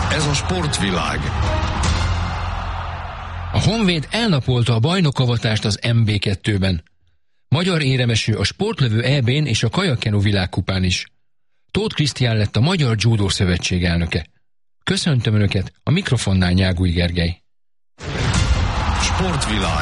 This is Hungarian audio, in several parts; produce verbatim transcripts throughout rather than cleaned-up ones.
Ez a sportvilág. A Honvéd elnapolta a bajnokavatást az em bé kettőben. Magyar éremeső a sportlövő é bén és a kajakkenu világkupán is. Tóth Krisztián lett a Magyar Judo Szövetség elnöke. Köszöntöm Önöket, a mikrofonnál Nyágúj Gergely. Sportvilág.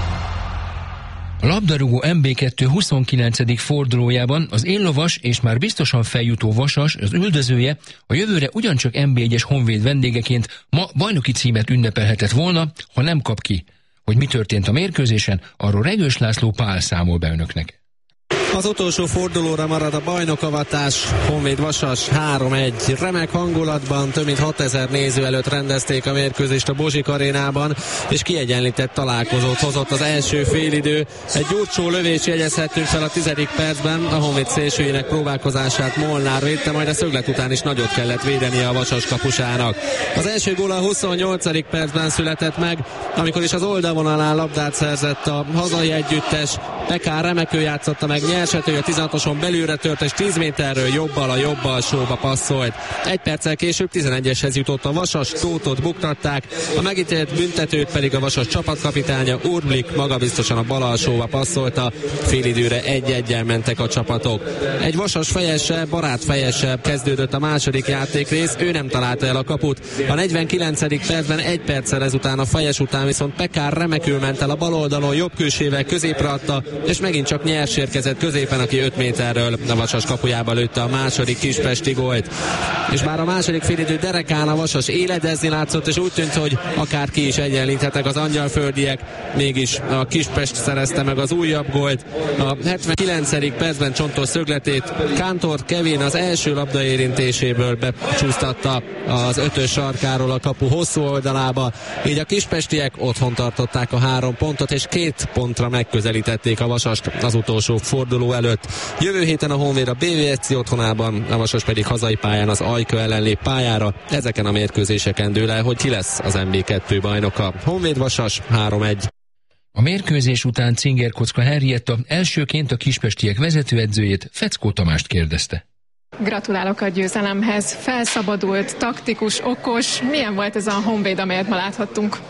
A labdarúgó em bé kettő huszonkilencedik fordulójában az éllovas és már biztosan feljutó Vasas, az üldözője, a jövőre ugyancsak em bé egyes Honvéd vendégeként ma bajnoki címet ünnepelhetett volna, ha nem kap ki. Hogy mi történt a mérkőzésen, arról Regős László Pál számol be Önöknek. Az utolsó fordulóra marad a bajnokavatás, Honvéd Vasas három egy. Remek hangulatban több mint hatezer néző előtt rendezték a mérkőzést a Bozsik arénában, és kiegyenlített találkozót hozott az első félidő. Egy gyurcsó lövés jegyezhettünk fel a tizedik percben, a Honvéd szélsőjének próbálkozását Molnár védte, majd a szöglet után is nagyot kellett védenie a Vasas kapusának. Az első gól a huszonnyolcadik percben született meg, amikor is az oldalvonalán labdát szerzett a hazai együttes. Pekár remekül játszotta meg nyersető, a tizenhatoson belülre tört, és tíz méterről jobbal a jobb alsóba passzolt. Egy perccel később tizenegyeshez jutott a Vasas, Tóthot buktatták, a megítélt büntetőt pedig a Vasas csapatkapitánya Urblik magabiztosan a bal alsóba passzolta. Félidőre egy-egyen mentek a csapatok. Egy Vasas fejese, barát fejese kezdődött a második játékrész, ő nem találta el a kaput. A negyvenkilencedik percben egy perccel ezután, a fejes után viszont Pekár remekül ment el a bal oldalon, jobb külsével középre adta, és megint csak nyers érkezett középen, aki öt méterről a Vasas kapujába lőtte a második kispesti gólt. És bár a második félidő derekán a Vasas éledezni látszott, és úgy tűnt, hogy akár ki is egyenlíthetek az angyalföldiek, mégis a Kispest szerezte meg az újabb gólt. A hetvenkilencedik percben csontos szögletét Kántor Kevin az első labda érintéséből becsúsztatta az ötös sarkáról a kapu hosszú oldalába, így a kispestiek otthon tartották a három pontot, és két pontra megközelítették a Vasast az utolsó forduló előtt. Jövő héten a Honvéd a bé vé es cé otthonában, a Vasas pedig hazai pályán az Ajka ellen lép pályára. Ezeken a mérkőzéseken dől el, hogy ki lesz az em bé kettő bajnoka. Honvéd Vasas három egy. A mérkőzés után Cingerkocka Henrietta elsőként a kispestiek vezetőedzőjét, Feckó Tamást kérdezte. Gratulálok a győzelemhez. Felszabadult, taktikus, okos. Milyen volt ez a Honvéd, amelyet ma láthattunk?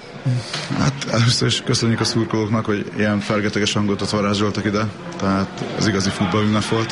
Hát először is köszönjük a szurkolóknak, hogy ilyen fergeteges hangot varázsoltak ide, tehát ez igazi futballünnep volt.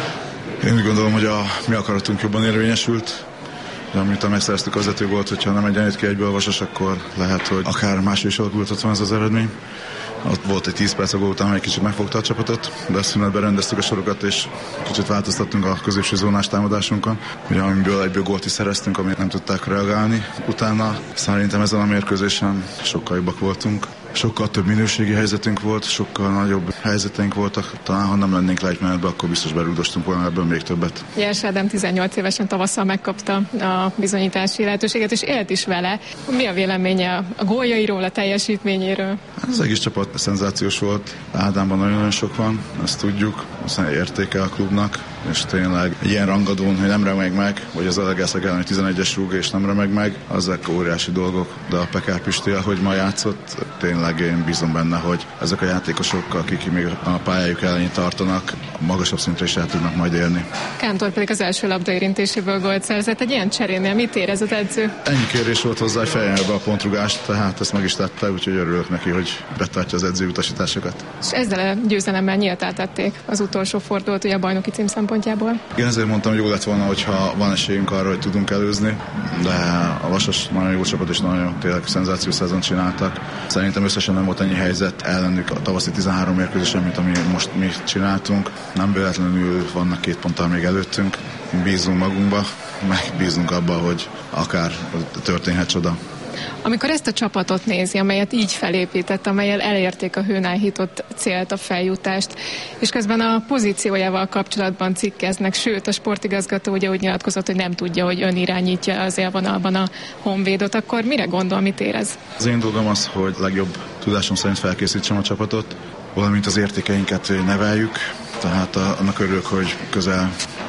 Én úgy gondolom, hogy a mi akaratunk jobban érvényesült. Amit megszereztük az vezető volt, hogyha nem egyenlít ki egyből a Vasas, akkor lehet, hogy akár máshogy is alakulhatott volna ez az eredmény. Ott volt egy tíz perc a gól után, egy kicsit megfogta a csapatot, de a szünetben rendeztük a sorokat, és kicsit változtattunk a középső zónás támadásunkon, ugye, amiből egyből gólt is szereztünk, amit nem tudták reagálni. Utána szerintem ezen a mérkőzésen sokkal jobbak voltunk. Sokkal több minőségi helyzetünk volt, sokkal nagyobb helyzeteink voltak. Talán ha nem lennénk lejtmenetben, akkor biztos berúgdostunk volna ebből még többet. Jers Ádám tizennyolc évesen tavasszal megkapta a bizonyítási lehetőséget, és élt is vele. Mi a véleménye a góljairól, a teljesítményéről? Az egész csapat szenzációs volt. Ádámban nagyon-nagyon sok van, ezt tudjuk. Aztán értéke a klubnak, és tényleg egy ilyen rangadón, hogy nem remeg meg, vagy az Alegászak ellen, hogy tizenegyes rúg és nem remeg meg, azok óriási dolgok. De a Pekár Pisti, ahogy ma játszott, tényleg én bízom benne, hogy ezek a játékosok, akik még a pályájuk elején tartanak, magasabb szintre is el tudnak majd érni. Kántor pedig az első labda érintéséből gólt szerzett. Egy ilyen cserénél mit érez az edző? Ennyi kérés volt hozzá, hogy fejjeljen be a pontrugást, tehát ezt meg is tette, úgyhogy örülök neki, hogy betartja az edző utasításokat. És ezzel a győzelemmel nyíltá tették az utolsó fordulót ugye a bajnoki cím szempontjából. Én ezért mondtam, hogy jó lett volna, hogyha van esélyünk arra, hogy tudunk előzni, de a Vasas nagyon jó csapat és nagyon jó, tényleg szenzációs szezon csináltak. Szerintem összesen nem volt ennyi helyzet ellenük a tavaszi tizenhárom mérkőzésen, mint ami most mi csináltunk. Nem véletlenül vannak két ponttal még előttünk. Bízunk magunkba, meg bízunk abba, hogy akár történhet csoda. Amikor ezt a csapatot nézi, amelyet így felépített, amelyel elérték a hőn áhított célt, a feljutást, és közben a pozíciójával kapcsolatban cikkeznek, sőt a sportigazgató ugye úgy nyilatkozott, hogy nem tudja, hogy ön irányítja az élvonalban a Honvédot, akkor mire gondol, mit érez? Az én dolgom az, hogy legjobb tudásom szerint felkészítsem a csapatot, valamint az értékeinket neveljük, tehát annak örülök, hogy közel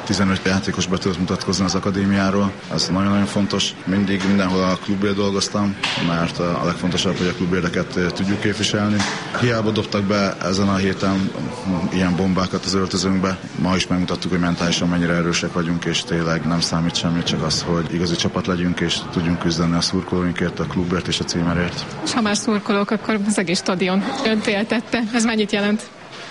tizenöt játékos be tudott mutatkozni az akadémiáról. Ez nagyon-nagyon fontos. Mindig mindenhol a klubért dolgoztam, mert a legfontosabb, hogy a klubérdeket tudjuk képviselni. Hiába dobtak be ezen a héten ilyen bombákat az öltözőnkbe. Ma is megmutattuk, hogy mentálisan mennyire erősek vagyunk, és tényleg nem számít semmi, csak az, hogy igazi csapat legyünk, és tudjunk küzdeni a szurkolóinkért, a klubért és a címerért. És ha már szurkolók, akkor az egész stadion önt éltette. Ez mennyit jelent?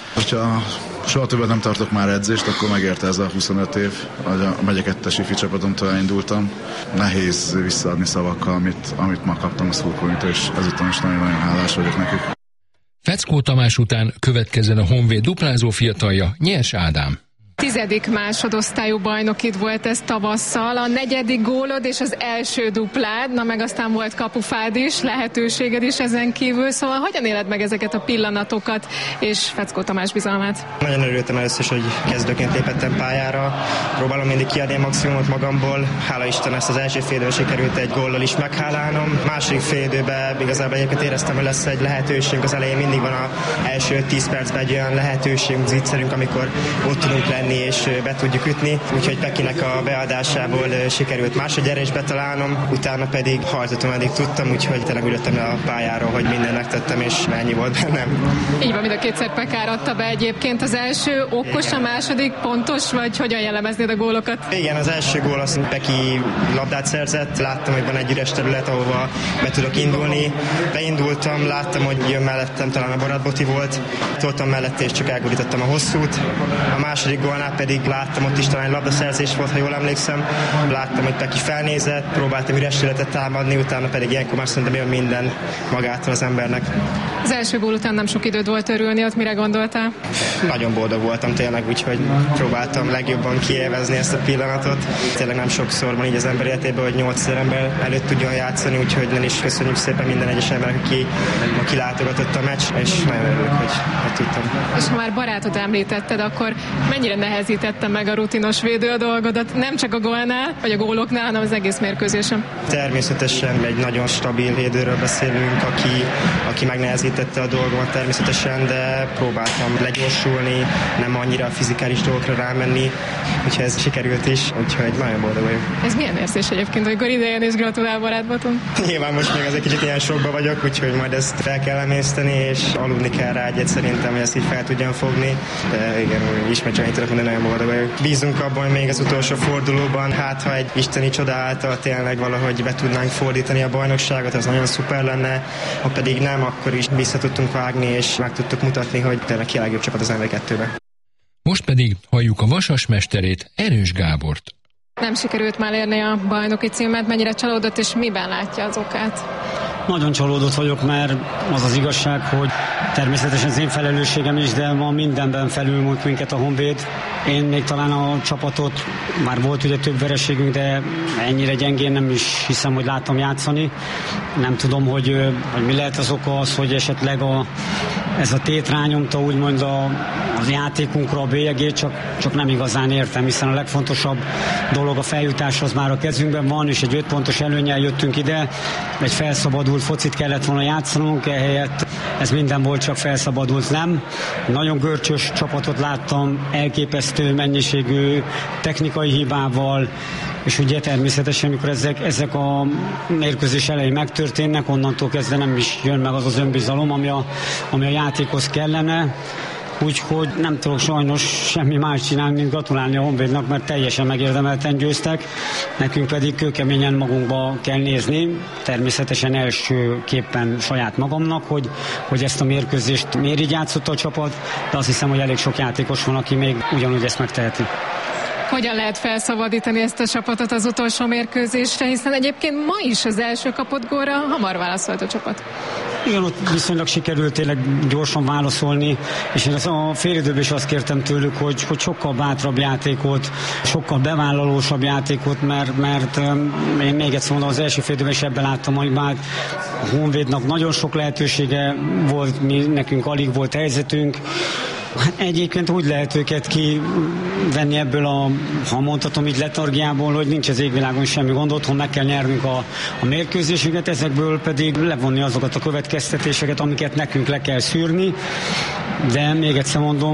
Ha soha többet nem tartok már edzést, akkor megérte ez a huszonöt év, hogy a megye kettes ifi csapatomtól elindultam. Nehéz visszaadni szavakkal, amit, amit ma kaptam a szurkolóinktól, és ezután is nagyon-nagyon hálás vagyok nekik. Feckó Tamás után következzen a Honvéd duplázó fiatalja, Nyers Ádám. Tizedik másodosztályú bajnokid volt ez tavasszal, a negyedik gólod és az első duplád, na meg aztán volt kapufád is, lehetőséged is ezen kívül, szóval hogyan éled meg ezeket a pillanatokat és Feckó Tamás bizalmát? Nagyon örültem először is, hogy kezdőként lépettem pályára, próbálom mindig kiadni a maximumot magamból, hála Isten ezt az első félidőben sikerült egy góllal is meghálálnom, második félidőben igazából egyébként éreztem, hogy lesz egy lehetőség, az elején mindig van az első tíz percben egy olyan lehetőségünk, zicserünk, amikor ott tudunk lenni és be tudjuk ütni, úgyhogy Pekinek a beadásából sikerült másodjára is betalálnom, utána pedig harcoltam, eddig tudtam, úgyhogy tényleg úgy jöttem le a pályáról, hogy mindent megtettem, és ennyi volt bennem. Így van, mind a kétszer Pekár adta be egyébként. Az első okos, a második pontos, vagy hogyan jellemeznéd a gólokat? Igen, az első gól az Peki labdát szerzett, láttam, hogy van egy üres terület, ahova be tudok indulni. Beindultam, láttam, hogy jön mellettem, talán a Barát Boti volt, toltam mellette, és csak elgurítottam a hosszút. A második gólnál pedig láttam, ott is talán labdaszerzés volt, ha jól emlékszem. Láttam, hogy Peki felnézett, próbáltam üres területet támadni, utána pedig ilyenkor már szerintem jön minden magától az embernek. Az első gól után nem sok időd volt örülni, ott mire gondoltál? Nagyon boldog voltam tényleg, úgyhogy próbáltam legjobban kiélvezni ezt a pillanatot. Tényleg nem sokszor van így az ember életében, hogy nyolcezer ember előtt tudjon játszani, úgyhogy nem is köszönjük szépen minden egyes embernek, aki ma kilátogatott a meccs, és nagyon örülök, hogy, hogy tudtam. És ha már Barátot említetted, akkor mennyire nehezítette meg a rutinos védő a dolgodat, nem csak a gólnál, vagy a góloknál, hanem az egész mérkőzésen? Természetesen egy nagyon stabil védőről beszélünk, aki, aki megnehezítette a dolgomat természetesen, de próbáltam legyorsulni, nem annyira fizikális dolgokra rámenni, úgyhogy ez sikerült is, úgyhogy nagyon boldog vagyok. Ez milyen érzés egyébként, amikor idejön és gratulál barátbaton? Nyilván most még az egy kicsit ilyen sokba vagyok, úgyhogy majd ezt fel kell emészteni, és aludni kell rá egyet szerintem, hogy ezt így fel tudjam fogni, de igen, ismét csak tudok mondani, nagyon boldog vagyok. Bízunk abban, hogy még az utolsó fordulóban, hát ha egy isteni csoda által tényleg valahogy be tudnánk fordítani a bajnokságot, az nagyon szuper lenne, ha pedig nem, akkor is vissza tudtunk vágni, és meg tudtuk mutatni, hogy tényleg ki a legjobb csapat az em vé kettőbe. Most pedig halljuk a Vasas mesterét, Erős Gábort. Nem sikerült már érni a bajnoki címet, mennyire csalódott, és miben látja az okát? Nagyon csalódott vagyok, mert az az igazság, hogy természetesen az én felelősségem is, de ma mindenben felülmúlt minket a Honvéd. Én még talán a csapatot, már volt ugye több vereségünk, de ennyire gyengén nem is hiszem, hogy láttam játszani. Nem tudom, hogy, hogy mi lehet az oka az, hogy esetleg a, ez a tét rányomta úgymond a, az játékunkra a bélyegét, csak, csak nem igazán értem, hiszen a legfontosabb dolog a feljutás az már a kezünkben van, és egy öt pontos előnnyel jöttünk ide, egy felszabadult focit kellett volna játszanunk, ehelyett ez minden volt, csak felszabadult nem. Nagyon görcsös csapatot láttam, elképesztő mennyiségű technikai hibával, és ugye természetesen, amikor ezek, ezek a mérkőzés elején megtörténnek, onnantól kezdve nem is jön meg az az önbizalom, ami a, ami a játékhoz kellene. Úgyhogy nem tudok sajnos semmi más csinálni, mint gratulálni a Honvédnak, mert teljesen megérdemelten győztek. Nekünk pedig kőkeményen magunkba kell nézni, természetesen elsőképpen saját magamnak, hogy, hogy ezt a mérkőzést miért így játszott a csapat, de azt hiszem, hogy elég sok játékos van, aki még ugyanúgy ezt megteheti. Hogyan lehet felszabadítani ezt a csapatot az utolsó mérkőzésre, hiszen egyébként ma is az első kapott gólra hamar válaszolt a csapat. Igen, ott viszonylag sikerült tényleg gyorsan válaszolni, és én a félidőben is azt kértem tőlük, hogy, hogy sokkal bátrabb játékot, sokkal bevállalósabb játékot, mert, mert én még egyszer mondom, az első félidőben is ebben láttam, hogy már a Honvédnak nagyon sok lehetősége volt, mi, nekünk alig volt helyzetünk. Hát egyébként úgy lehet őket kivenni ebből a, ha mondhatom így, letargiából, hogy nincs az égvilágon semmi gond, otthon meg kell nyernünk a, a mérkőzésünket, ezekből pedig levonni azokat a következtetéseket, amiket nekünk le kell szűrni, de még egyszer mondom,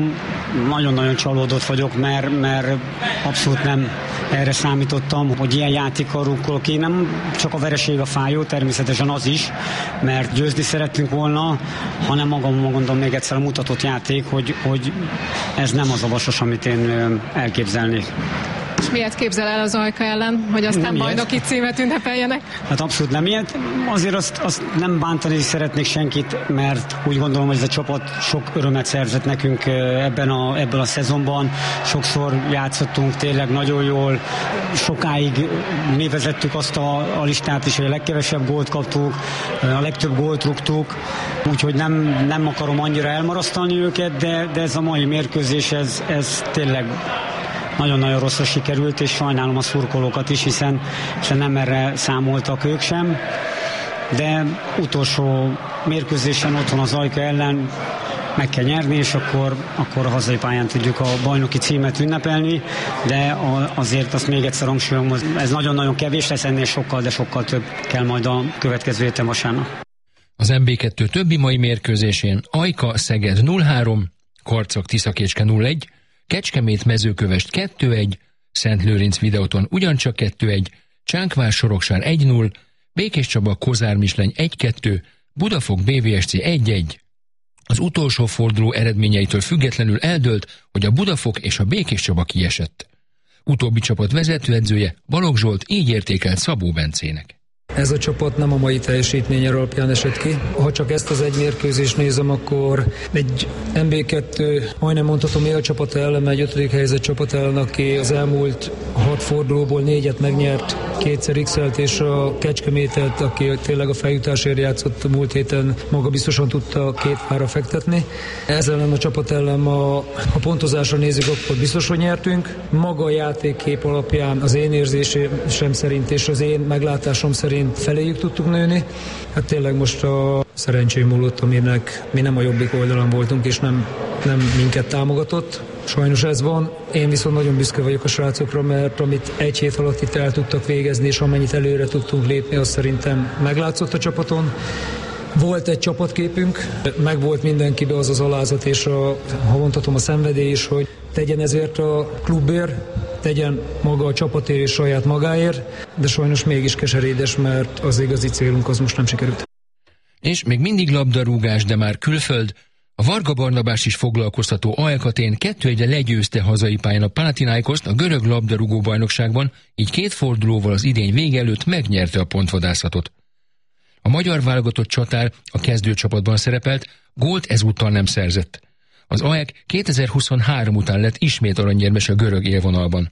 nagyon-nagyon csalódott vagyok, mert, mert abszolút nem erre számítottam, hogy ilyen játékkal rukkolok ki. Nem csak a vereség a fájó, természetesen az is, mert győzni szerettünk volna, hanem magamon mondom még egyszer a mutatott játék, hogy, hogy ez nem az a Vasas, amit én elképzelnék. És miért képzel el az Ajka ellen, hogy aztán bajnoki címet ünnepeljenek? Hát abszolút nem ilyet. Azért azt, azt nem bántani szeretnék senkit, mert úgy gondolom, hogy ez a csapat sok örömet szerzett nekünk ebben a, ebben a szezonban. Sokszor játszottunk tényleg nagyon jól. Sokáig mi vezettük azt a, a listát is, hogy a legkevesebb gólt kaptuk, a legtöbb gólt rúgtuk. Úgyhogy nem, nem akarom annyira elmarasztalni őket, de, de ez a mai mérkőzés, ez, ez tényleg nagyon-nagyon rosszra sikerült, és sajnálom a szurkolókat is, hiszen, hiszen nem erre számoltak ők sem. De utolsó mérkőzésen otthon az Ajka ellen meg kell nyerni, és akkor, akkor a hazai pályán tudjuk a bajnoki címet ünnepelni, de azért azt még egyszer hangsúlyozom, ez nagyon-nagyon kevés lesz, ennél sokkal, de sokkal több kell majd a következő héten vasárnap. Az em bé kettő többi mai mérkőzésén Ajka Szeged nulla három, Karcag Tiszakécske nulla egy, Kecskemét Mezőkövesd kettő egy, Szentlőrinc Videóton ugyancsak kettő egy, Csánkvár Soroksár egy null, Békés Csaba Kozár Misleny egy kettő, Budafok bé vé es cé egy egy. Az utolsó forduló eredményeitől függetlenül eldőlt, hogy a Budafok és a Békés Csaba kiesett. Utóbbi csapat vezetőedzője Balogh Zsolt így értékelt Szabó Bencének. Ez a csapat nem a mai teljesítmény alapján esett ki. Ha csak ezt az egy mérkőzést nézem, akkor egy em bé kettő, majdnem mondhatom, élcsapat ellen, egy ötödik helyzet csapat ellen, aki az elmúlt hat fordulóból négyet megnyert, kétszer x-elt, és a Kecskemétet, aki tényleg a feljutásért játszott a múlt héten, maga biztosan tudta két pára fektetni. Ez ellen a csapat ellen, ma, ha pontozásra nézzük, akkor biztos, hogy nyertünk. Maga a játékkép alapján az én érzésem szerint és az én meglátásom szerint feléjük tudtuk nőni. Hát tényleg most a szerencsém múlott, aminek mi nem a jobbik oldalon voltunk, és nem, nem minket támogatott. Sajnos ez van. Én viszont nagyon büszke vagyok a srácokra, mert amit egy hét alatt itt el tudtak végezni, és amennyit előre tudtunk lépni, az szerintem meglátszott a csapaton. Volt egy csapatképünk, meg volt mindenkibe az az alázat, és a, ha mondhatom, a szenvedély is, hogy tegyen ezért a klubért, tegyen maga a csapatért és saját magáért, de sajnos mégis keserédes, mert az igazi célunk az most nem sikerült. És még mindig labdarúgás, de már külföld. A Varga Barnabás is foglalkoztató á e ká Atén kettő egyre legyőzte hazai pályán a Panathinaikoszt a görög labdarúgó bajnokságban, így két fordulóval az idény vége előtt megnyerte a pontvadászatot. A magyar válogatott csatár a kezdőcsapatban szerepelt, gólt ezúttal nem szerzett. Az á e ká kétezer-huszonhárom után lett ismét aranyérmes a görög élvonalban.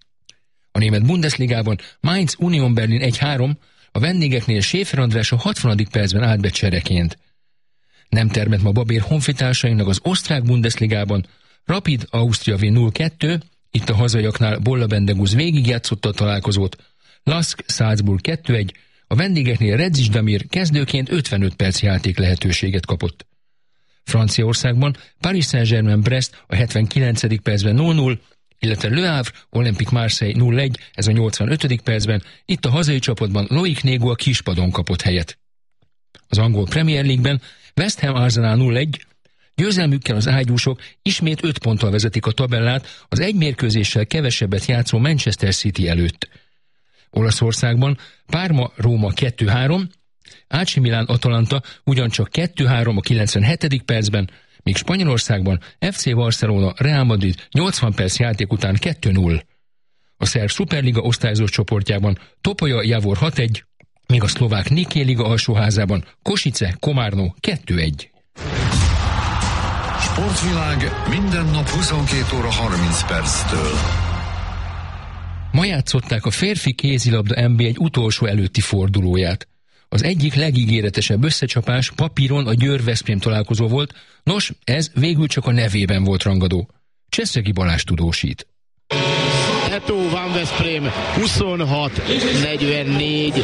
A német Bundesligában Mainz Union Berlin egy három, a vendégeknél Schäfer András a hatvanadik percben állt be csereként. Nem termett ma babér honfitársainak az osztrák Bundesligában, Rapid Ausztria Wien nulla kettő, itt a hazaiaknál Bolla Bendegúz végigjátszotta a találkozót, Lask Salzburg kettő egy, a vendégeknél Redzic Damir kezdőként ötvenöt perc játék lehetőséget kapott. Franciaországban Paris Saint-Germain Brest a hetvenkilencedik percben nulla nulla, illetve Le Havre Olympique Marseille nulla egy, ez a nyolcvanötödik percben, itt a hazai csapatban Loic Négo a kispadon kapott helyet. Az angol Premier League-ben West Ham Arsenal nulla egy, győzelmükkel az ágyúsok ismét öt ponttal vezetik a tabellát az egy mérkőzéssel kevesebbet játszó Manchester City előtt. Olaszországban Parma Róma kettő három, á cé Milán Atalanta ugyancsak kettő három a kilencvenhetedik percben, míg Spanyolországban ef cé Barcelona Real Madrid nyolcvan perc játék után kettő null. A szerb Szuperliga osztályozós csoportjában Topoja Javor hat egy, míg a szlovák Niké Liga alsóházában Kosice Komárno kettő egy. Sportvilág minden nap huszonkét óra harminc perctől. Ma játszották a férfi kézilabda en bé egy utolsó előtti fordulóját. Az egyik legígéretesebb összecsapás papíron a Győr-Veszprém találkozó volt, nos, ez végül csak a nevében volt rangadó. Cseszegi Balázs tudósít. Eto Van Veszprém huszonhat negyvennégy.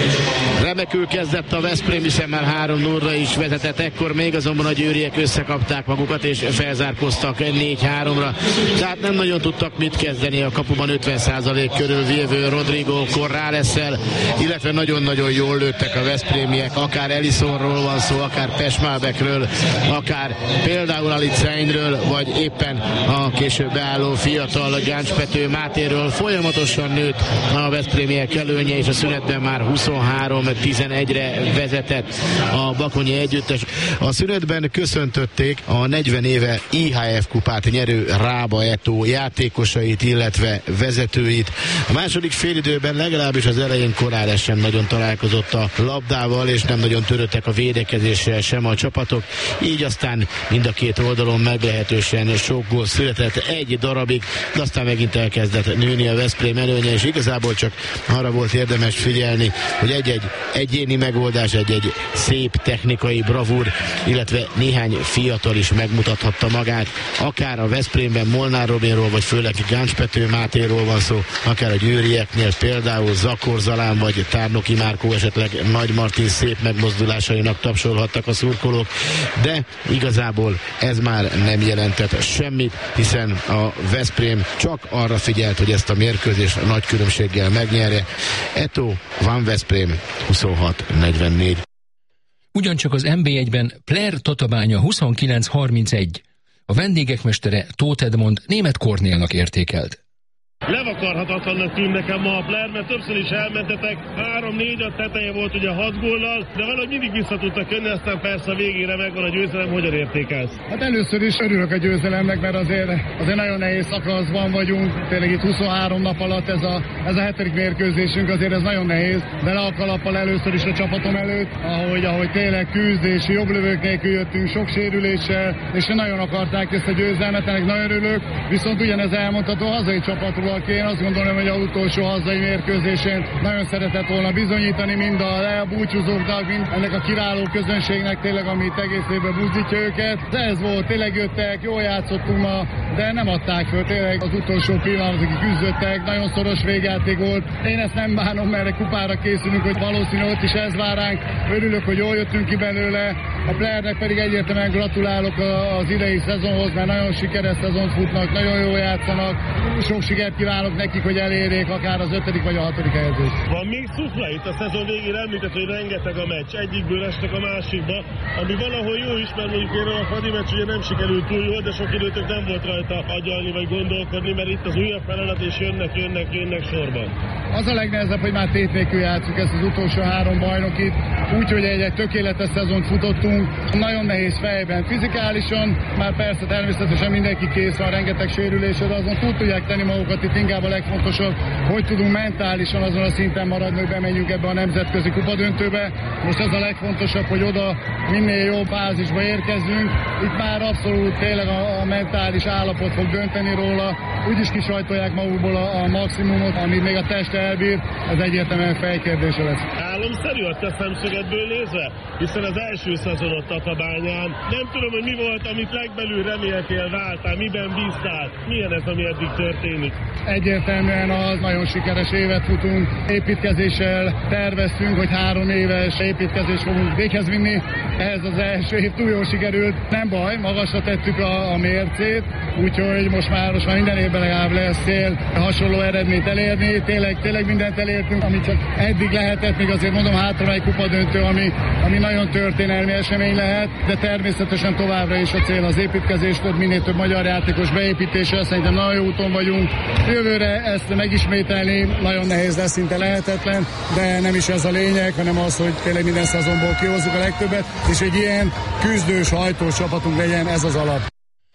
Remekül kezdett a Veszprém, hiszen már három nullra is vezetett, ekkor még azonban a győriek összekapták magukat és felzárkoztak négy háromra. Tehát nem nagyon tudtak mit kezdeni a kapuban ötven százalék körül vívő Rodrigo Corrales-szel, illetve nagyon-nagyon jól lőttek a veszprémiek, akár Ellisonról van szó, akár Pesmalbekről, akár például Aliceindről, vagy éppen a később beálló fiatal Gáncs-Pető Mátéről. Folyamatosan nőtt a veszprémiek előnye, és a szünetben már huszonhárom tizenegyre vezetett a bakonyi együttes. A szünetben köszöntötték a negyven éve i há ef kupát nyerő Rába Eto játékosait, illetve vezetőit. A második félidőben legalábbis az elején Corrales sem nagyon találkozott a labdával, és nem nagyon törődtek a védekezéssel sem a csapatok, így aztán mind a két oldalon meglehetősen sok gól született egy darabig, de aztán megint elkezdett nőni a Veszprém előnye, és igazából csak arra volt érdemes figyelni, hogy egy-egy egyéni megoldás, egy-egy szép technikai bravúr, illetve néhány fiatal is megmutathatta magát, akár a Veszprémben Molnár Robinról, vagy főleg Gáncs-Pető Mátéról van szó, akár a győrieknél például Zakor Zalán vagy Tárnoki Márkó, esetleg Nagy Martin szép megmozdulásainak tapsolhattak a szurkolók, de igazából ez már nem jelentett semmit, hiszen a Veszprém csak arra figyelt, hogy ezt a mérkőzést nagy különbséggel megnyerje. Eto Van Veszprém huszonhat negyvennégy. Ugyancsak az en bé egyben Player Tatabánya huszonkilenc harmincegy. A vendégek mestere Tóth Edmond Németh Kornélnak értékelt. Levakarhatatlannak tűn nekem ma a Player, mert többször is elmentetek, három-négy a teteje volt ugye hat góllal, de valahogy mindig vissza tudtak jönni, aztán persze a végére megvan a győzelem. Hogyan értékelsz? Hát először is örülök a győzelemnek, mert azért, azért nagyon nehéz szakaszban vagyunk, tényleg itt huszonhárom nap alatt ez a, ez a hetedik mérkőzésünk, azért ez nagyon nehéz, de le a kalappal először is a csapatom előtt, ahogy, ahogy tényleg küzd, és jobb lövők nélkül jöttünk, sok sérüléssel, és nagyon akarták ezt a győzelmet, ennek nagyon örülök, viszont ugyanez elmondható hazai csapatról, aki én azt gondolom, hogy az utolsó hazai mérkőzésén nagyon szeretett volna bizonyítani mind a elbúcsúzóknak, mind ennek a kiváló közönségnek tényleg, amit egész évben buzdítja őket. De ez volt, tényleg jöttek, jól játszottunk ma, de nem adták föl, tényleg az utolsó pillanatig küzdöttek, nagyon szoros végjáték volt. Én ezt nem bánom, mert egy kupára készülünk, hogy valószínűleg ott is ez vár ránk. Örülök, hogy jól jöttünk ki belőle. A Playernek pedig egyértelműen gratulálok az idei szezonhoz, mert nagyon sikeres szezont futnak, nagyon jól játszanak. Sok sikert kívánok nekik, hogy elérjék akár az ötödik vagy a hatodik helyezést. Van még szufla itt a szezon végén, említett, hogy rengeteg a meccs, egyikből estek a másikba, ami valahol jó is, mert mondjuk én a Fradi meccs ugye nem sikerült túl jól, de sok időtök nem volt rajta agyalni vagy gondolkodni, mert itt az újabb feladat, és jönnek, jönnek, jönnek sorban. Az a legnehezebb, hogy már tét nélkül játszunk ezt az utolsó három bajnokit, úgyhogy egy, egy tökéletes szezont futottunk, nagyon nehéz fejben, fizikálisan, már persze természetesen mindenki kész van, rengeteg sérülésed, azon túl tudják tenni magukat, itt inkább a legfontosabb, hogy tudunk mentálisan azon a szinten maradni, hogy bemenjünk ebbe a nemzetközi kupadöntőbe. Most ez a legfontosabb, hogy oda minél jobb fázisba érkezzünk. Itt már abszolút tényleg a, a mentális állapot fog dönteni róla. Úgyis kisajtolják magukból a, a maximumot, amit még a test elbír, ez egyértelműen fejkérdése lesz. Álomszerű a te szemszögedből nézve, hiszen az első szezonot Tatabányán. Nem tudom, hogy mi volt, amit legbelül reméltél, vártál, miben bíztál, milyen ez, ami eddig történik. Egyértelműen az nagyon sikeres évet futunk. Építkezéssel terveztünk, hogy három éves építkezést fogunk véghez vinni. Ez az első év túl jól sikerült. Nem baj, magasra tettük a, a mércét, úgyhogy most már, most már minden évben legalább lesz cél hasonló eredményt elérni. Tényleg, tényleg mindent elértünk, amit csak eddig lehetett, még azért mondom, hátra egy kupadöntő, ami, ami nagyon történelmi esemény lehet, de természetesen továbbra is a cél az építkezés, ott minél több magyar játékos beépítése, szerintem nagyon jó úton vagyunk. Jövőre ezt megismételni nagyon nehéz lesz, szinte lehetetlen, de nem is ez a lényeg, hanem az, hogy tényleg minden szezonból kihozzuk a legtöbbet, és egy ilyen küzdős, hajtós csapatunk legyen, ez az alap.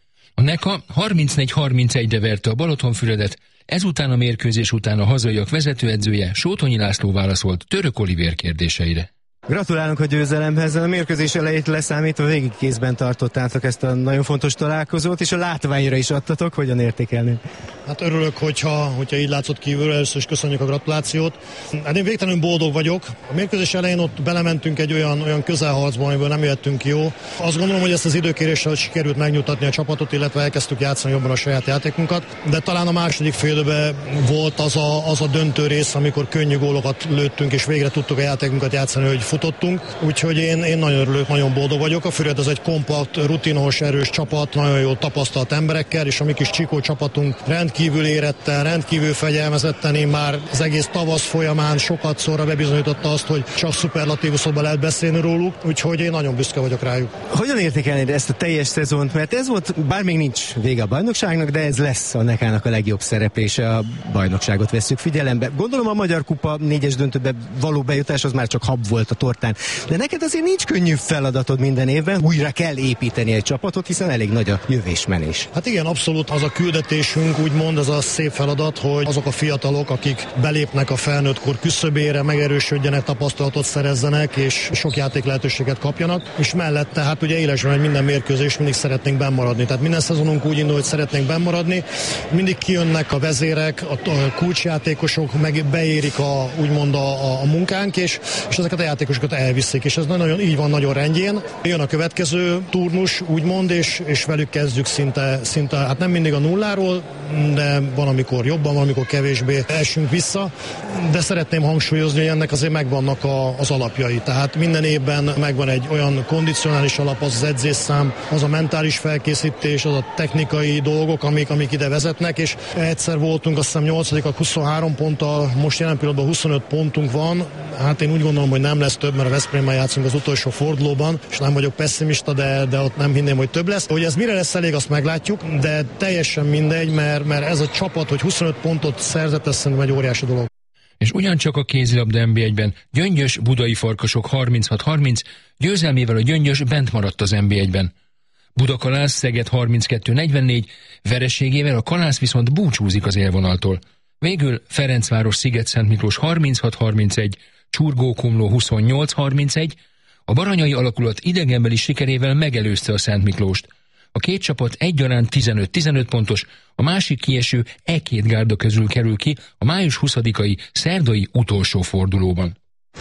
A NECA harmincnégy harmincegyre verte a Balatonfüredet, ezután a mérkőzés után a hazaiak vezetőedzője Sótonyi László válaszolt Török Olivér kérdéseire. Gratulálunk a győzelemhez, a mérkőzés elejét leszámítva végig kézben tartottátok ezt a nagyon fontos találkozót, és a látványra is adtatok, hogyan értékelni? Hát örülök, hogyha, hogyha így látszott kívülről, először is köszönjük a gratulációt. Hát én végtelenül boldog vagyok. A mérkőzés elején ott belementünk egy olyan, olyan közelharcba, amiből nem jöttünk jó. Azt gondolom, hogy ezt az időkéréssel sikerült megnyugtatni a csapatot, illetve elkezdtük játszani jobban a saját játékunkat, de talán a második félidőben volt az a, az a döntő rész, amikor könnyű gólokat lőttünk, és végre tudtuk a játékunkat játszani, hogy futottunk. Úgyhogy én, én nagyon örülök, nagyon boldog vagyok. A Füred az egy kompakt, rutinos, erős csapat, nagyon jól tapasztalt emberekkel, és a mi kis Csikó csapatunk rendkívül éretten, rendkívül fegyelmezetten, én már az egész tavasz folyamán sokat szorra bebizonyította azt, hogy csak szuperlatívuszokban lehet beszélni róluk, úgyhogy én nagyon büszke vagyok rájuk. Hogyan értékelnéd ezt a teljes szezont? Mert ez volt, bár még nincs vége a bajnokságnak, de ez lesz a Nekának a legjobb szereplése, a bajnokságot vesszük figyelembe. Gondolom a Magyar Kupa négyes döntőbe való bejutás az már csak hab volt a tortán. De neked azért nincs könnyű feladatod minden évben, újra kell építeni egy csapatot, hiszen elég nagy a jövésmenés. Hát igen, abszolút az a küldetésünk, úgymond az a szép feladat, hogy azok a fiatalok, akik belépnek a felnőttkor küszöbére, megerősödjenek, tapasztalatot szerezzenek, és sok játék lehetőséget kapjanak, és mellette hát ugye élesben egy minden mérkőzés mindig szeretnénk bennmaradni. Tehát minden szezonunk úgy indul, hogy szeretnénk bennmaradni. Mindig kijönnek a vezérek, a kulcsjátékosok, meg beérik a, úgymond a, a munkánk, és, és ezeket a játékosokat elviszik, és ez nagyon így van, nagyon rendjén. Jön a következő turnus, úgymond, és, és velük kezdjük szinte, szinte, hát nem mindig a nulláról, de van, amikor jobban, van, amikor kevésbé esünk vissza, de szeretném hangsúlyozni, hogy ennek azért megvannak a, az alapjai. Tehát minden évben megvan egy olyan kondicionális alap, az az edzésszám, az a mentális felkészítés, az a technikai dolgok, amik, amik ide vezetnek, és egyszer voltunk, azt hiszem nyolcadikak huszonhárom ponttal, most jelen pillanatban huszonöt pontunk van. Hát én úgy gondolom, hogy nem lesz több, mert a Veszprémmel játszunk az utolsó fordulóban, és nem vagyok pessimista, de, de ott nem hinném, hogy több lesz. Hogy ez mire lesz elég, azt meglátjuk, de teljesen mindegy, mert, mert ez a csapat, hogy huszonöt pontot szerzett, ez szerintem egy óriási dolog. És ugyancsak a kézilabda en bé egyben Gyöngyös Budai Farkasok harminchat harminc, győzelmével a Gyöngyös bent maradt az en bé egyben. Budakalász Szeged harminckettő negyvennégy, vereségével a Kalász viszont búcsúzik az élvonaltól. Végül Ferencváros Sziget-Szent Miklós harminchat harmincegy, Csurgó-Komló huszonnyolc harmincegy, a baranyai alakulat idegenbeli sikerével megelőzte a Szent Miklóst. A két csapat egyaránt tizenöt tizenöt pontos, a másik kieső e két gárda közül kerül ki a május huszadikai szerdai utolsó fordulóban.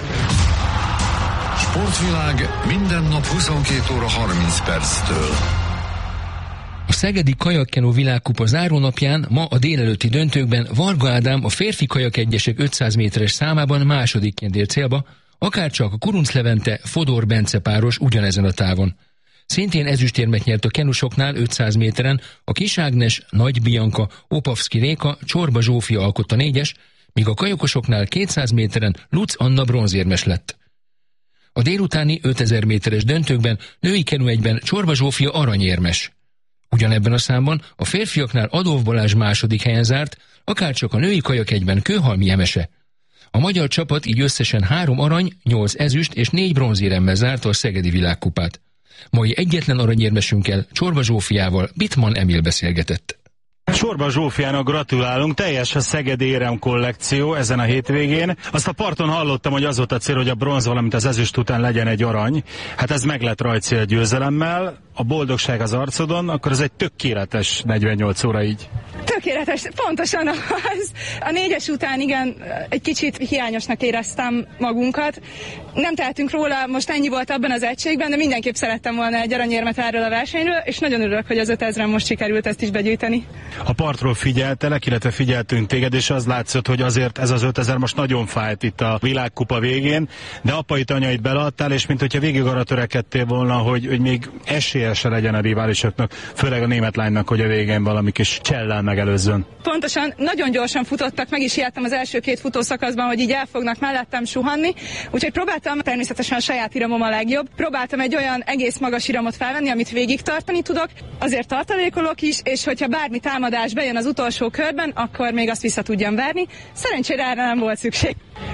Sportvilág minden nap huszonkét óra harminc perctől. A szegedi kajakkenó világkupa zárónapján ma a délelőtti döntőkben Varga Ádám a férfi kajakegyesek ötszáz méteres számában másodikként ért célba, akárcsak a Kurunc Levente Fodor Bence páros ugyanezen a távon. Szintén ezüstérmet nyert a kenusoknál ötszáz méteren a Kis Ágnes, Nagy Bianca, Opavszki Réka, Csorba Zsófia alkotta négyes, míg a kajokosoknál kétszáz méteren Luc Anna bronzérmes lett. A délutáni ötezer méteres döntőkben női kenuegyben Csorba Zsófia aranyérmes. Ugyanebben a számban a férfiaknál Adolf Balázs második helyen zárt, akárcsak a női kajakegyben Kőhalmi Emese. A magyar csapat így összesen három arany, nyolc ezüst és négy bronzéremmel zárta a szegedi világkupát. Mai egyetlen aranyérmesünkkel, Csorba Zsófiával Bittmann Emil beszélgetett. Csorba Zsófiának gratulálunk, teljes a szegedi érem kollekció ezen a hétvégén. Azt a parton hallottam, hogy az volt a cél, hogy a bronz, valamint az ezüst után legyen egy arany. Hát ez meg lett rajci a győzelemmel, a boldogság az arcodon, akkor ez egy tökéletes negyvennyolc óra így. Tökéletes, pontosan az. A négyes után igen, egy kicsit hiányosnak éreztem magunkat. Nem tehetünk róla, most ennyi volt abban az egységben, de mindenképp szerettem volna egy aranyérmet erről a versenyről, és nagyon örülök, hogy az ötezren most sikerült ezt is begyűjteni. A partról figyeltelek, illetve figyeltünk téged, és az látszott, hogy azért ez az ötezer most nagyon fájt itt a világkupa végén, de apait, anyait beleadtál, és mint hogyha végig arra törekedtél volna, hogy, hogy még esélye se legyen a riválisoknak, főleg a német lánynak, hogy a végén valami kis csellel megelőzzön. Pontosan, nagyon gyorsan futottak, meg is ijedtem az első két futószakaszban, hogy így el fognak mellettem suhanni, úgyhogy próbáltam, természetesen a saját iramom a legjobb, próbáltam egy olyan egész magas iramot felvenni, amit végig tartani tudok, azért tartalékolok is, és hogyha bármi támadás bejön az utolsó körben, akkor még azt vissza tudjam verni. Szerencsére erre nem volt szükség.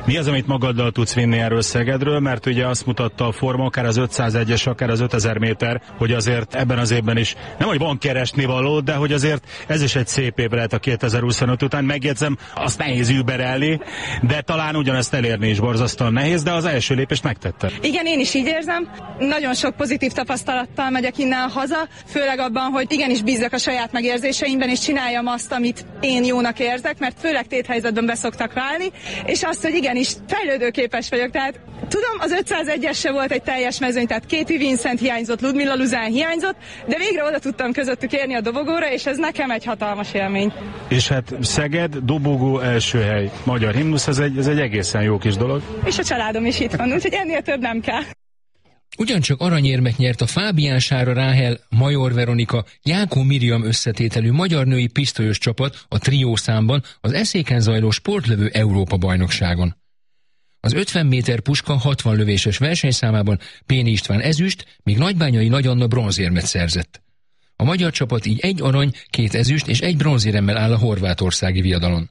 Mi az, amit magaddal tudsz vinni erről Szegedről, mert ugye azt mutatta a forma, akár az ötszázegyes, akár az ötezer méter, hogy azért ebben az évben is nem, hogy van keresni való, de hogy azért ez is egy szép év lehet a kétezer-huszonöt után. Megjegyzem, azt nehéz überelni, de talán ugyanezt elérni is borzasztóan nehéz, de az első lépést megtette. Igen, én is így érzem. Nagyon sok pozitív tapasztalattal megyek innen haza, főleg abban, hogy igenis bízzak a saját megérzéseimben, és csináljam azt, amit én jónak érzek, mert főleg téthelyzetben beszoktak válni, és azt, hogy igenis fejlődőképes vagyok. Tehát tudom, az ötszázegyes se volt egy teljes mezőny, tehát Katie Vincent hiányzott, Ludmilla Luzán hiányzott, de végre oda tudtam közöttük érni a dobogóra, és ez nekem egy hatalmas élmény. És hát Szeged, dobogó, első hely, magyar himnusz, ez egy, ez egy egészen jó kis dolog. És a családom is itt van, úgyhogy ennél több nem kell. Ugyancsak aranyérmet nyert a Fábián Sára Ráhel, Major Veronika, Jákó Miriam összetételű magyar női pisztolyos csapat a trió számban az Eszéken zajló sportlövő Európa-bajnokságon. Az ötven méter puska hatvan lövéses versenyszámában Péni István ezüst, míg Nagybányai Nagy Anna bronzérmet szerzett. A magyar csapat így egy arany, két ezüst és egy bronzéremmel áll a horvátországi viadalon.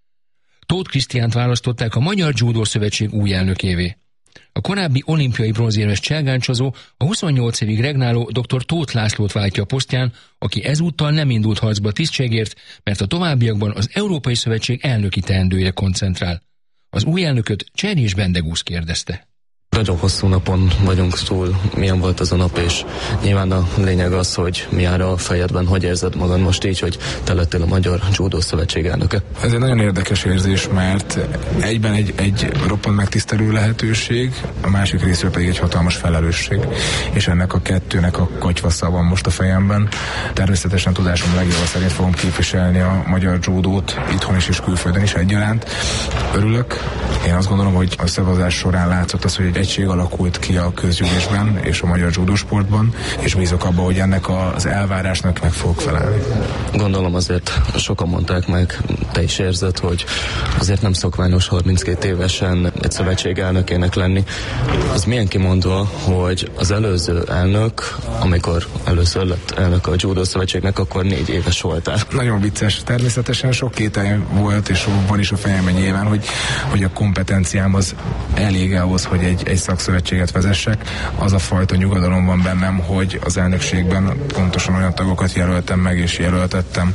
Tóth Krisztiánt választották a Magyar Judo Szövetség új elnökévé. A korábbi olimpiai bronzérmes cselgáncsozó a huszonnyolc évig regnáló dr. Tóth Lászlót váltja a posztján, aki ezúttal nem indult harcba tisztségért, mert a továbbiakban az Európai Szövetség elnöki teendőjére koncentrál. Az új elnököt Cserjés Bendegúz kérdezte. Nagyon hosszú napon vagyunk túl, milyen volt az a nap, és nyilván a lényeg az, hogy mi áll a fejedben, hogy érzed magad most így, hogy te lettél a Magyar Judo Szövetség elnöke. Ez egy nagyon érdekes érzés, mert egyben egy, egy roppant megtisztelő lehetőség, a másik részről pedig egy hatalmas felelősség, és ennek a kettőnek a katyvasza van most a fejemben. Természetesen tudásom legjobb szerint fogom képviselni a magyar judót itthon is és külföldön is egyaránt. Örülök. Én azt gondolom, hogy a szavazás során látszott az, hogy egy egység alakult ki a közgyűlésben és a magyar judosportban, és bízok abban, hogy ennek az elvárásnak meg fogok felelni. Gondolom azért sokan mondták meg, te is érzed, hogy azért nem szokványos harminckét évesen egy szövetség elnökének lenni. Az milyen kimondva, hogy az előző elnök, amikor először lett elnök a Judo Szövetségnek, akkor négy éves voltál. Nagyon vicces. Természetesen sok kételj volt, és van is a fejemben nyilván, hogy, hogy a kompetenciám az elég ahhoz, hogy egy, egy szakszövetséget vezessek. Az a fajta nyugodalom van bennem, hogy az elnökségben pontosan olyan tagokat jelöltem meg és jelöltettem,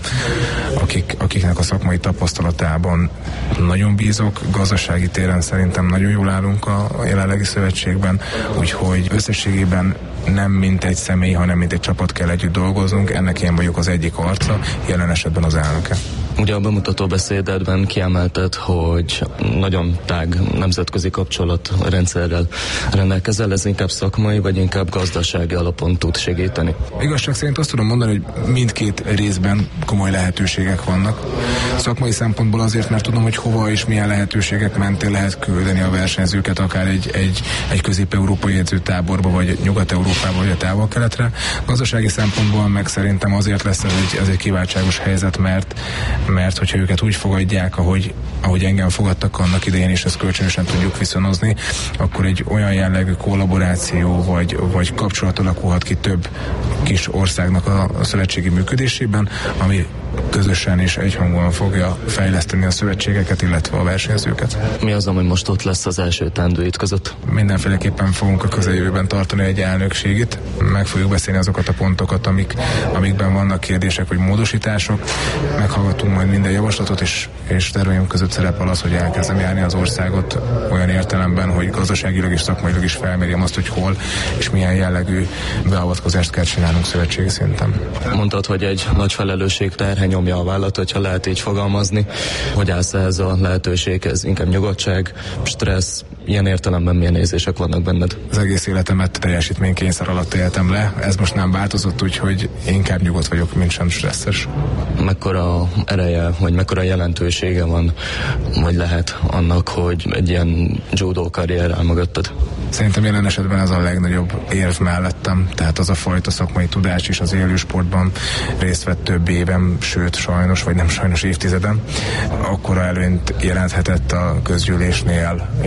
akik, akiknek a szakmai tapasztalatában nagyon bízok. Gazdasági téren szerintem nagyon jól állunk a jelenlegi szövetségben, úgyhogy összességében nem mint egy személy, hanem mint egy csapat kell együtt dolgoznunk. Ennek én vagyok az egyik arca, jelen esetben az elnöke. Ugye a bemutató beszédedben kiemelted, hogy nagyon tág nemzetközi kapcsolatrendszerrel rendelkezel, ez inkább szakmai, vagy inkább gazdasági alapon tud segíteni? Igazság szerint azt tudom mondani, hogy mindkét részben komoly lehetőségek vannak. Szakmai szempontból azért, mert tudom, hogy hova és milyen lehetőségek mentén lehet küldeni a versenyzőket, akár egy, egy, egy közép-európai edzőtáborba, vagy Nyugat-Európába, vagy a távol-keletre. Gazdasági szempontból meg szerintem azért lesz ez egy, ez egy kiváltságos helyzet, mert mert hogyha őket úgy fogadják, ahogy, ahogy engem fogadtak annak idején, és ezt kölcsönösen tudjuk viszonozni, akkor egy olyan jellegű kollaboráció vagy, vagy kapcsolat alakulhat ki több kis országnak a, a szövetségi működésében, ami közösen és egyhangúan fogja fejleszteni a szövetségeket, illetve a versenyzőket. Mi az, ami most ott lesz az első teendőid között? Mindenféleképpen fogunk a közeljövőben tartani egy elnökségit, meg fogjuk beszélni azokat a pontokat, amik, amikben vannak kérdések vagy módosítások, meghallgatunk majd minden javaslatot, és, és terveim között szerepel az, hogy elkezdem járni az országot olyan értelemben, hogy gazdaságilag és szakmailag is felmérjem azt, hogy hol és milyen jellegű beavatkozást kell csinálnunk szövetségi szinten. Mondtad, hogy egy nagy felelősség terhe nyomja a vállat, hogyha lehet így fogalmazni. Hogy állsz ehhez a lehetőséghez? Inkább nyugodtság, stressz, ilyen értelemben milyen érzések vannak benned? Az egész életemet teljesítménykényszer alatt éltem le. Ez most nem változott, úgyhogy inkább nyugodt vagyok, mint sem stresszes. Mekkora ereje, vagy mekkora jelentősége van, vagy lehet annak, hogy egy ilyen judo karrier áll mögötted? Szerintem jelen esetben ez a legnagyobb érv mellettem, tehát az a fajta szakmai tudás is az élősportban részt vett több évem, sőt sajnos, vagy nem sajnos évtizedem, akkora előnyt jelenthetett a közgyűlésnél és a szavazás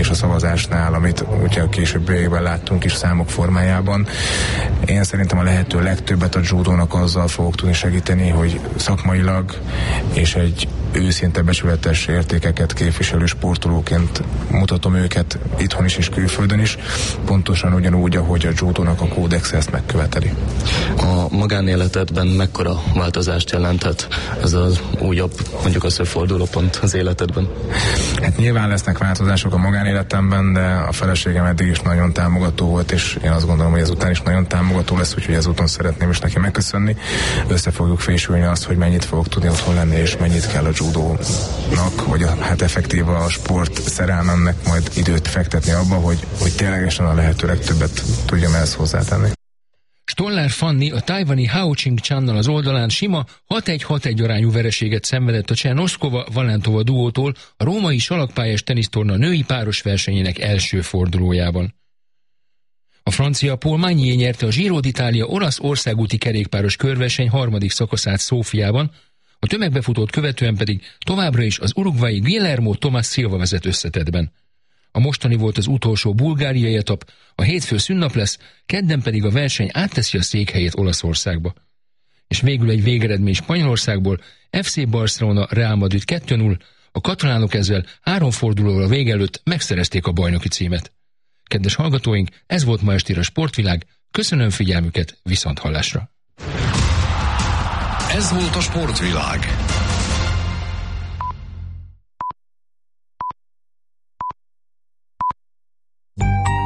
változásnál, amit ugye a későbbiekben láttunk is számok formájában. Én szerintem a lehető legtöbbet a judónak azzal fogok tudni segíteni, hogy szakmailag és egy őszinte becsületes értékeket képviselő sportolóként mutatom őket itthon is és külföldön is, pontosan ugyanúgy, ahogy a judónak a kódex ezt megköveteli. A magánéletedben mekkora változást jelenthet ez az újabb, mondjuk összefordulópont az életedben? Hát nyilván lesznek változások a magánéletemben, de a feleségem eddig is nagyon támogató volt, és én azt gondolom, hogy ezután is nagyon támogató lesz, úgyhogy ezúton szeretném is neki megköszönni. Össze fogjuk fésülni azt, hogy mennyit fogok tudni otthon lenni, és mennyit kell a judónak, vagy a, hát effektív a sport szerelmemnek majd időt fektetni abba, hogy, hogy ténylegesen a lehető legtöbbet tudjam ezt hozzátenni. Stollár Fanni a tajvani Hao Ching Channal az oldalán sima hat egy hat egy arányú vereséget szenvedett a Csernoszkova-Valentova duótól a római salakpályás tenisztorna női páros versenyének első fordulójában. A francia Paul Magnier nyerte a Giro d'Italia olasz országúti kerékpáros körverseny harmadik szakaszát Szófiában, a tömegbefutót követően pedig továbbra is az uruguayi Guillermo Tomás Silva vezet összetettben. A mostani volt az utolsó bulgáriai etap, a hétfő szünnap lesz, kedden pedig a verseny átteszi a székhelyét Olaszországba. És végül egy végeredmény Spanyolországból, ef cé Barcelona Real Madrid kettő null, a katalánok ezzel három fordulóval a vége előtt megszerezték a bajnoki címet. Kedves hallgatóink, ez volt ma estére a Sportvilág, köszönöm figyelmüket, viszonthallásra! Ez volt a Sportvilág.